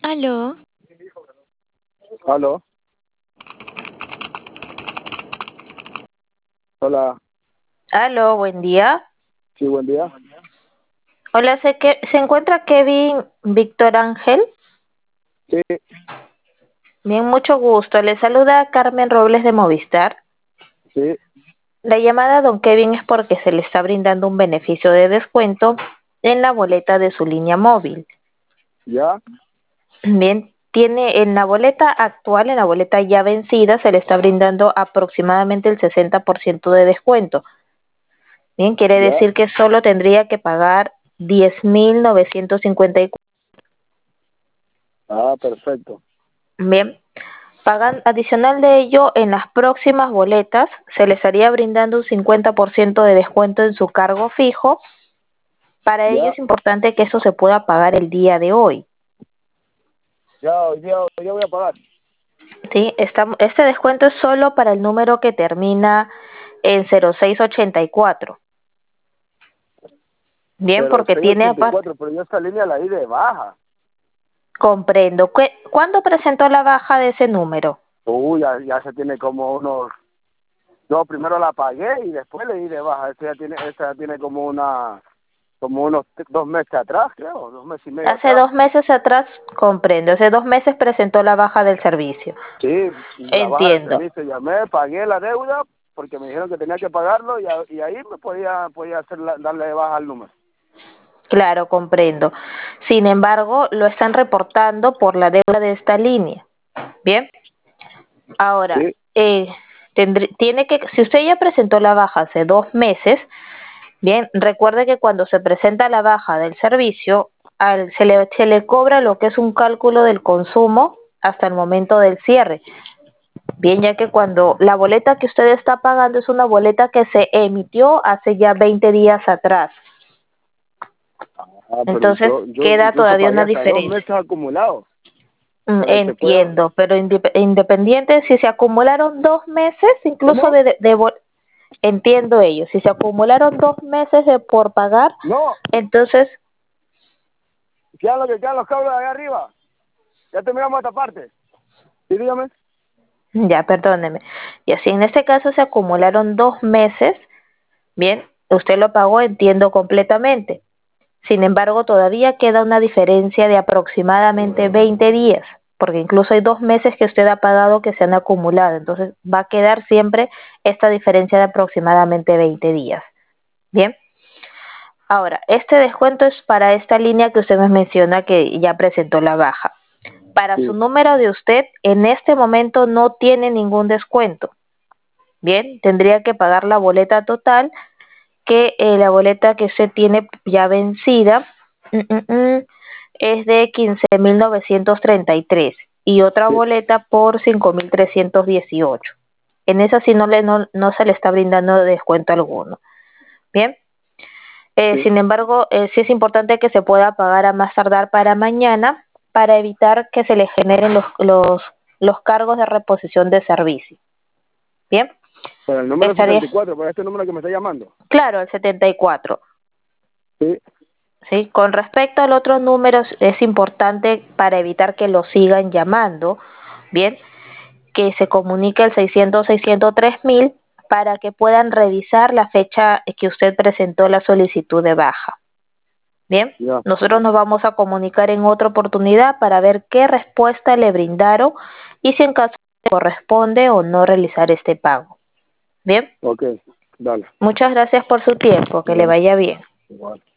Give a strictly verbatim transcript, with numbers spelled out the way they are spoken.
Aló, Aló, hola, Aló, buen día. sí, buen día. Hola, ¿se, que, ¿se encuentra Kevin Víctor Ángel? Sí, Bien, mucho gusto. Le saluda Carmen Robles de Movistar. sí, La llamada a don Kevin es porque se le está brindando un beneficio de descuento en la boleta de su línea móvil. ya, Bien, tiene en la boleta actual, en la boleta ya vencida, se le está brindando aproximadamente el sesenta por ciento de descuento. Bien, quiere ya. decir que solo tendría que pagar diez mil novecientos cincuenta y cuatro. Ah, perfecto. Bien, pagan adicional de ello, en las próximas boletas se les estaría brindando un cincuenta por ciento de descuento en su cargo fijo. Para ello Ya, es importante que eso se pueda pagar el día de hoy. ya, hoy día, hoy día voy a pagar. ¿Sí? Esta- este descuento es solo para el número que termina en cero seis ochenta y cuatro. Bien, Pero porque tiene aparte, seiscientos ochenta y cuatro, pero yo esta línea la di de baja. comprendo. ¿Qué- ¿Cuándo presentó la baja de ese número? Uy, ya, ya se tiene como unos... Yo primero la pagué y después le di de baja. Esta ya tiene, esta ya tiene como una... Como unos t- dos meses atrás, creo, dos meses y medio Hace atrás. dos meses atrás, comprendo. Hace dos meses presentó la baja del servicio. Sí, la baja del Entiendo. servicio, llamé, pagué la deuda porque me dijeron que tenía que pagarlo y, a- y ahí me podía podía hacer la- darle de baja al número. Claro, comprendo. Sin embargo, lo están reportando por la deuda de esta línea. Bien, ahora, Sí, eh, tendrí- tiene que, si usted ya presentó la baja hace dos meses, bien, recuerde que cuando se presenta la baja del servicio, al, se le, se le cobra lo que es un cálculo del consumo hasta el momento del cierre. Bien, ya que cuando la boleta que usted está pagando es una boleta que se emitió hace ya veinte días atrás. ah, pero Entonces yo yo queda incluso todavía pagué una hasta dos diferencia. meses acumulados. Mm, Pero te puedo... Entiendo, pero indep- independiente, si se acumularon dos meses, incluso ¿Cómo? de, de, de vol- entiendo ello, si se acumularon dos meses de por pagar, No, entonces, ya lo que quedan los cabros de allá arriba. Ya terminamos esta parte. Sí, dígame. ya, perdóneme, y así en este caso se acumularon dos meses, bien, usted lo pagó, entiendo completamente. Sin embargo, todavía queda una diferencia de aproximadamente veinte días, porque incluso hay dos meses que usted ha pagado que se han acumulado, entonces va a quedar siempre esta diferencia de aproximadamente veinte días. Bien, ahora, este descuento es para esta línea que usted me menciona que ya presentó la baja. Para su Sí, número de usted, en este momento no tiene ningún descuento. Bien, tendría que pagar la boleta total, que eh, la boleta que usted tiene ya vencida mm, mm, mm, es de quince mil novecientos treinta y tres y otra sí, boleta por cinco mil trescientos dieciocho. En esa sí no, le, no, no se le está brindando descuento alguno. Bien, eh, sí. sin embargo, eh, sí es importante que se pueda pagar a más tardar para mañana para evitar que se le generen los, los, los cargos de reposición de servicio. Bien, Para el número estaría, setenta y cuatro, para este número que me está llamando. claro, el setenta y cuatro. Sí, ¿Sí? Con respecto al otro número, es importante para evitar que lo sigan llamando, bien, que se comunique el seiscientos seiscientos tres mil para que puedan revisar la fecha que usted presentó la solicitud de baja. Bien, ya. nosotros nos vamos a comunicar en otra oportunidad para ver qué respuesta le brindaron y si en caso le corresponde o no realizar este pago. Bien, Ok, dale. muchas gracias por su tiempo, que le Bueno, vaya bien. igual.